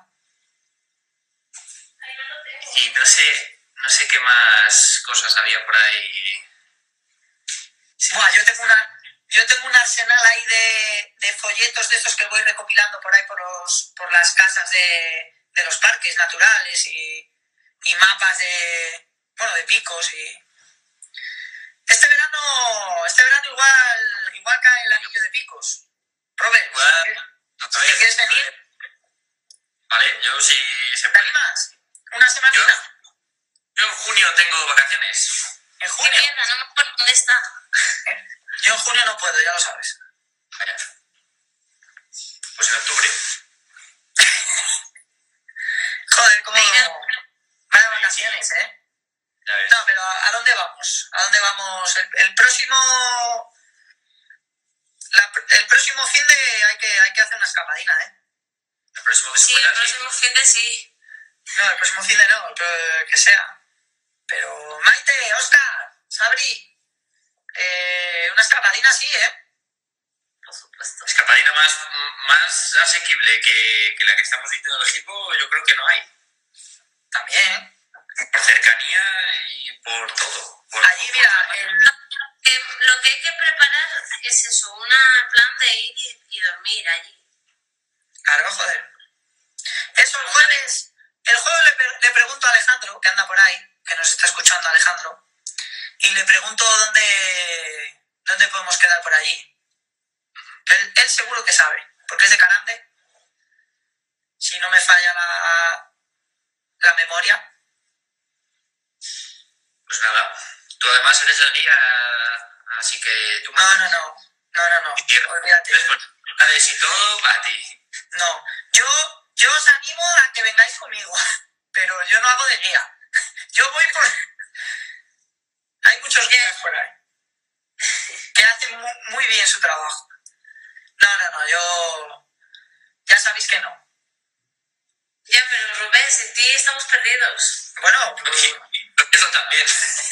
Y no sé qué más cosas había por ahí. Sí. Buah, yo tengo un arsenal ahí de folletos de esos que voy recopilando por ahí por las casas de los parques naturales y mapas de Picos y... Este verano igual cae el anillo de Picos. Robert, ¿te quieres venir? Vale, yo sí se ¿Te puede. animas? ¿Una semanita? Yo en junio tengo vacaciones. ¿En Qué junio? mierda, no me acuerdo dónde está. Yo en junio no puedo, ya lo sabes. Vaya. Pues en octubre. Joder, cómo... Mira. Vaya vacaciones, ¿eh? Ya ves. No, pero ¿a dónde vamos? ¿A dónde vamos? El próximo... El próximo fin de hay que hacer una escapadina, ¿eh? El próximo que se Sí, pueda, el próximo fin de sí. No, el próximo fin de no, el que sea. Pero Maite, Oscar, Sabri, una escapadina sí, ¿eh? Por supuesto. Escapadina más asequible que la que estamos diciendo del equipo, yo creo que no hay. También. Por cercanía y por todo. Allí, mira, Lo que hay que preparar es eso, un plan de ir y dormir allí. Claro, joder. Eso, el jueves le pregunto a Alejandro, que anda por ahí, que nos está escuchando Alejandro, y le pregunto dónde podemos quedar por allí. Él seguro que sabe, porque es de Carande, si no me falla la memoria. Pues nada, tú además eres el guía, así que tú... No, olvídate. Responsabilidades y todo para ti. No, yo os animo a que vengáis conmigo, pero yo no hago de guía. Yo voy por... Hay muchos guías por ahí que hacen muy bien su trabajo. No, yo... Ya sabéis que no. Ya, pero Rubén, sin ti estamos perdidos. Bueno, Eso también.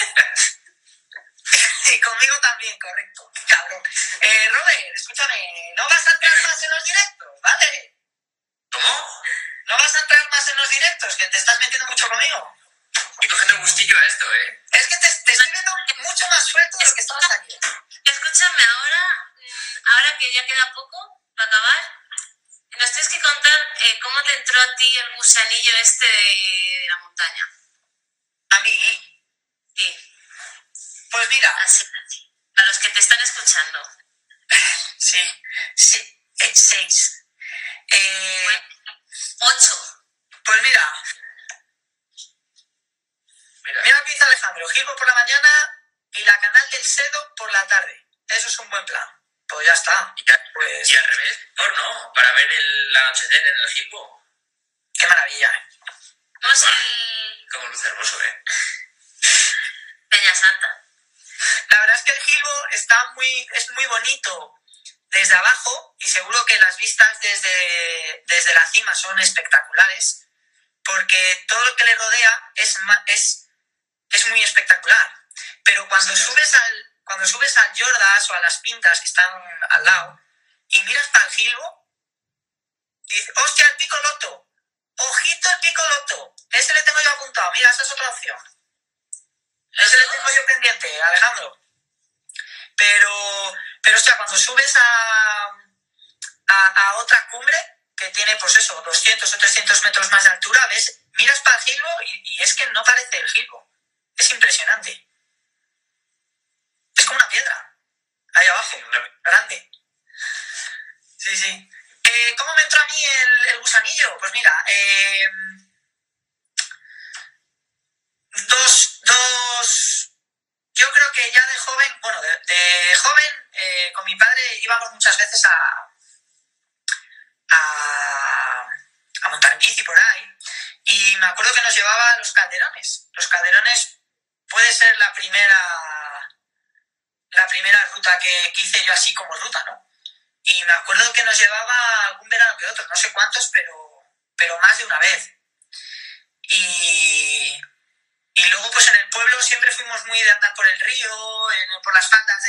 y conmigo también, correcto. Cabrón. Robert, escúchame, no vas a entrar más en los directos, ¿vale? ¿Cómo? No vas a entrar más en los directos, que te estás metiendo mucho conmigo. Estoy cogiendo gustillo a esto, ¿eh? Es que te estoy viendo mucho más suelto de lo que estabas ayer. Escúchame, ahora que ya queda poco para acabar, nos tienes que contar cómo te entró a ti el gusanillo este de la montaña. A mí. Sí, Pues mira. así. A los que te están escuchando. Sí, 6. 8. Pues mira lo que dice Alejandro, Gilbo por la mañana y la Canal del Sedo por la tarde. Eso es un buen plan. Pues ya está. Pues... Y al revés, mejor no, para ver la anochecer en el Gilbo. Qué maravilla, ¿eh? Vamos Como luz hermoso, ¿eh? Peña Santa. La verdad es que el Gilbo es muy bonito desde abajo y seguro que las vistas desde la cima son espectaculares porque todo lo que le rodea es muy espectacular. Pero cuando subes al Jordas o a las Pintas que están al lado y miras para el Gilbo, dices, hostia, el Pico Loto, ojito el Pico Loto, ese le tengo yo apuntado, mira, esa es otra opción. Ese le tengo yo pendiente, Alejandro. Pero hostia, cuando subes a otra cumbre, que tiene, pues eso, 200 o 300 metros más de altura, miras para el Gilbo y es que no parece el Gilbo. Es impresionante. Es como una piedra, ahí abajo, grande. Sí. ¿Cómo me entró a mí el gusanillo? Pues mira, yo creo que ya de joven, de joven, con mi padre íbamos muchas veces a llevaba a los Calderones. Los Calderones puede ser la primera ruta que hice yo así como ruta, ¿no? Y me acuerdo que nos llevaba algún verano que otro, no sé cuántos, pero más de una vez. Y luego, pues en el pueblo siempre fuimos muy de andar por el río, por las faldas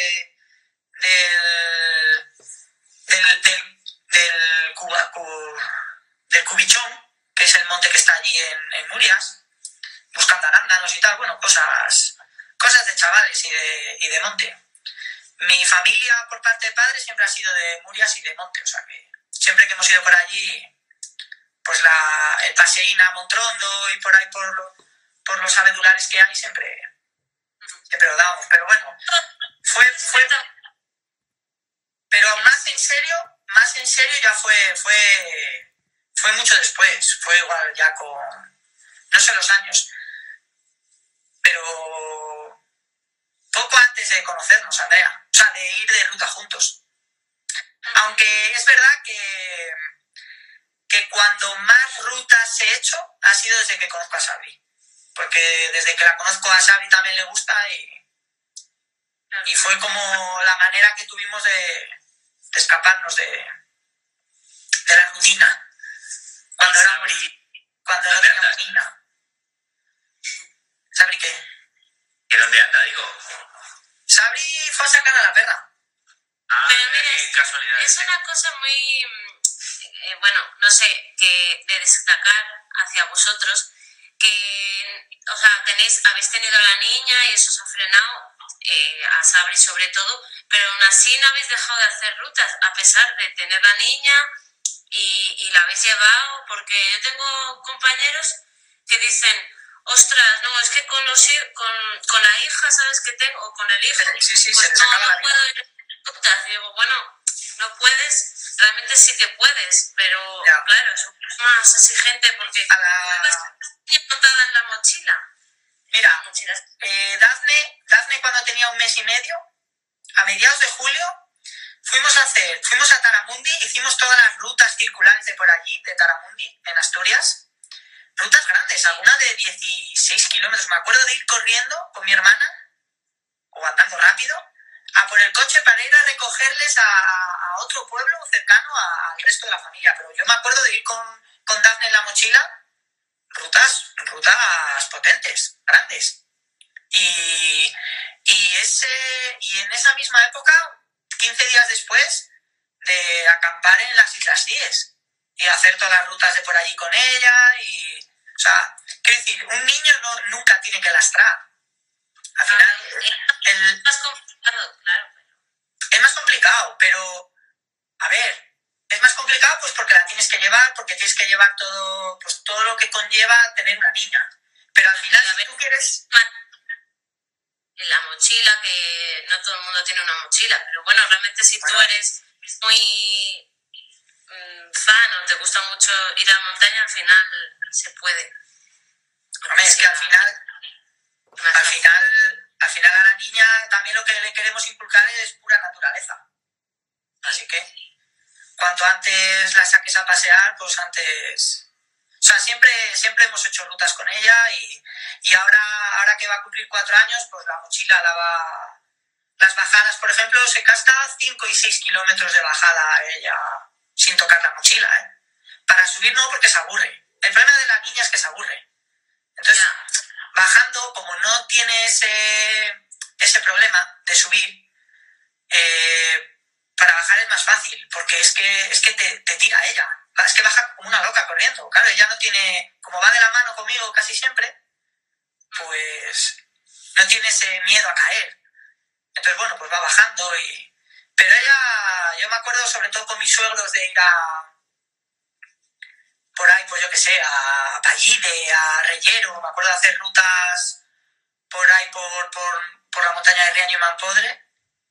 del Cubichón, que es el monte que está allí en Murias, buscando arándanos y tal, bueno, cosas de chavales y de monte. Mi familia por parte de padre siempre ha sido de Murias y de monte, o sea que siempre que hemos ido por allí, pues el paseín a Montrondo y por ahí por los abedulares que hay siempre lo dábamos, pero bueno, pero más en serio ya fue mucho después, fue igual ya con, no sé los años, pero poco antes de conocernos, Andrea, o sea, de ir de ruta juntos. Aunque es verdad que cuando más rutas he hecho ha sido desde que conozco a Sabri, porque desde que la conozco a Sabri también le gusta y fue como la manera que tuvimos de escaparnos de la rutina cuando no teníamos niña. ¿Sabri qué? ¿Que dónde anda, digo? Sabri fue a sacar a la perra. Pero mira, qué casualidad. es una cosa muy, bueno, no sé, que de destacar hacia vosotros, que, o sea, habéis tenido a la niña y eso os ha frenado, a Sabri sobre todo, pero aún así no habéis dejado de hacer rutas, a pesar de tener la niña y la habéis llevado, porque yo tengo compañeros que dicen, ostras, no, es que con la hija, ¿sabes qué tengo? O con el hijo, Sí, pues no puedo ir a rutas. Digo, bueno, no puedes, realmente sí que puedes, pero ya. Claro, es más exigente porque vas montada en la mochila. Mira, Dafne cuando tenía 1 mes y medio, a mediados de julio, fuimos a Taramundi, hicimos todas las rutas circulares de por allí, de Taramundi, en Asturias. Rutas grandes, alguna de 16 kilómetros. Me acuerdo de ir corriendo con mi hermana, o andando rápido, a por el coche para ir a recogerles a otro pueblo cercano al resto de la familia. Pero yo me acuerdo de ir con Dafne en la mochila, rutas potentes, grandes. Y en esa misma época, 15 días después, de acampar en las Islas Cíes y hacer todas las rutas de por allí con ella. O sea, quiero decir, un niño nunca tiene que lastrar. Al final, es más complicado, claro. Es más complicado, pero, a ver, es más complicado pues porque la tienes que llevar, porque tienes que llevar todo lo que conlleva tener una niña. Pero al final, si tú quieres... En la mochila, que no todo el mundo tiene una mochila, pero bueno, realmente si tú eres muy fan o te gusta mucho ir a la montaña, al final se puede. Hombre, es que al final a la niña también lo que le queremos inculcar es pura naturaleza. Así que cuanto antes la saques a pasear, pues antes... O sea, siempre hemos hecho rutas con ella y ahora que va a cumplir 4 años, pues la mochila las bajadas, por ejemplo, se casca 5 y 6 kilómetros de bajada a ella sin tocar la mochila, ¿eh? Para subir no, porque se aburre. El problema de la niña es que se aburre. Entonces, bajando, como no tiene ese problema de subir, para bajar es más fácil, porque es que te tira ella. Es que baja como una loca corriendo. Claro, ella no tiene, como va de la mano conmigo casi siempre, pues no tiene ese miedo a caer. Entonces, bueno, pues va bajando pero ella, yo me acuerdo sobre todo con mis suegros de ir por ahí, pues yo qué sé, a Pallite, a Reyero, me acuerdo de hacer rutas por ahí por la montaña de Riaño y Mampodre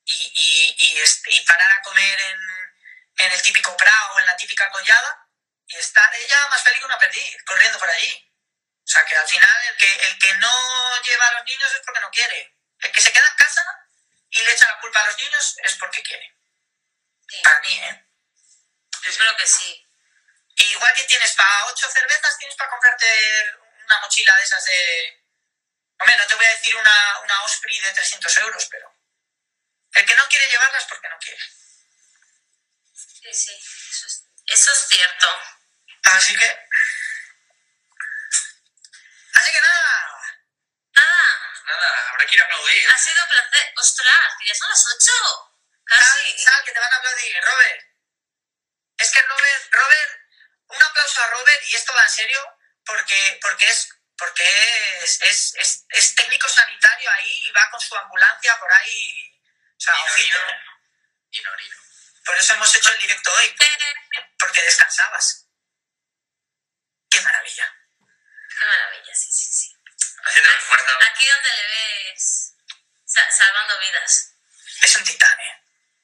y parar a comer en el típico prao, en la típica collada, y estar ella más feliz que una perdiz, corriendo por allí. O sea, que al final el que no lleva a los niños es porque no quiere. El que se queda en casa y le echa la culpa a los niños es porque quiere. Sí. Para mí, ¿eh? Yo creo que sí. Y igual que tienes para 8 cervezas, tienes para comprarte una mochila de esas de... Hombre, no te voy a decir una Osprey de 300 euros, pero... El que no quiere llevarlas porque no quiere. Sí, eso es cierto. Así que nada. Nada, habrá que ir a aplaudir. Ha sido un placer. ¡Ostras! Que ya son las 8. Casi. Sal, que te van a aplaudir, Robert. Es que Robert, un aplauso a Robert, y esto va en serio, porque es técnico sanitario ahí y va con su ambulancia por ahí. O sea, ojito. Y Norino. Por eso hemos hecho el directo hoy, porque descansabas. ¡Qué maravilla! Qué maravilla, sí. Haciendo el esfuerzo. Aquí donde le ves salvando vidas. Es un titán, ¿eh?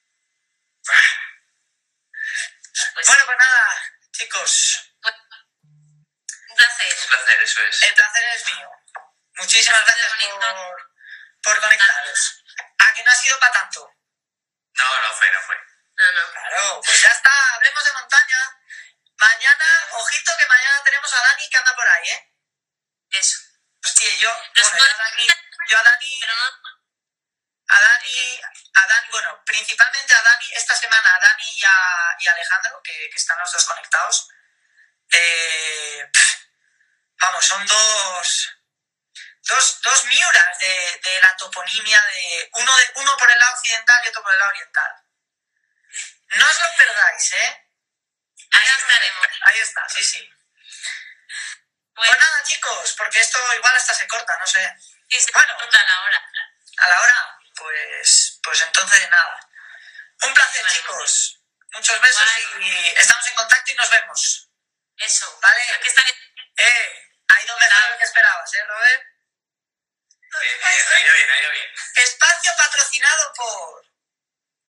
Pues, Bueno, pues nada, chicos. un placer. Un placer, eso es. El placer es mío. Muchísimas gracias por conectaros. ¿A que no ha sido para tanto? No fue. No. Claro, pues ya está, hablemos de montaña. Mañana, ojito que mañana tenemos a Dani que anda por ahí, ¿eh? Eso. Hostia, yo a Dani, bueno, principalmente a Dani, esta semana a Dani y a Alejandro, que están los dos conectados. Vamos, son dos miuras de la toponimia, uno por el lado occidental y otro por el lado oriental. No os lo perdáis, ¿eh? Ahí estaremos. Ahí está, sí. Pues nada, chicos, porque esto igual hasta se corta, no sé. Y se Bueno, corta la hora. a la hora, pues entonces nada. Un placer, Bueno. chicos. Muchos besos y estamos en contacto y nos vemos. Eso. Vale. Aquí estaré. Ha ido mejor de lo que esperabas, Robert? Ha ido bien. Espacio patrocinado por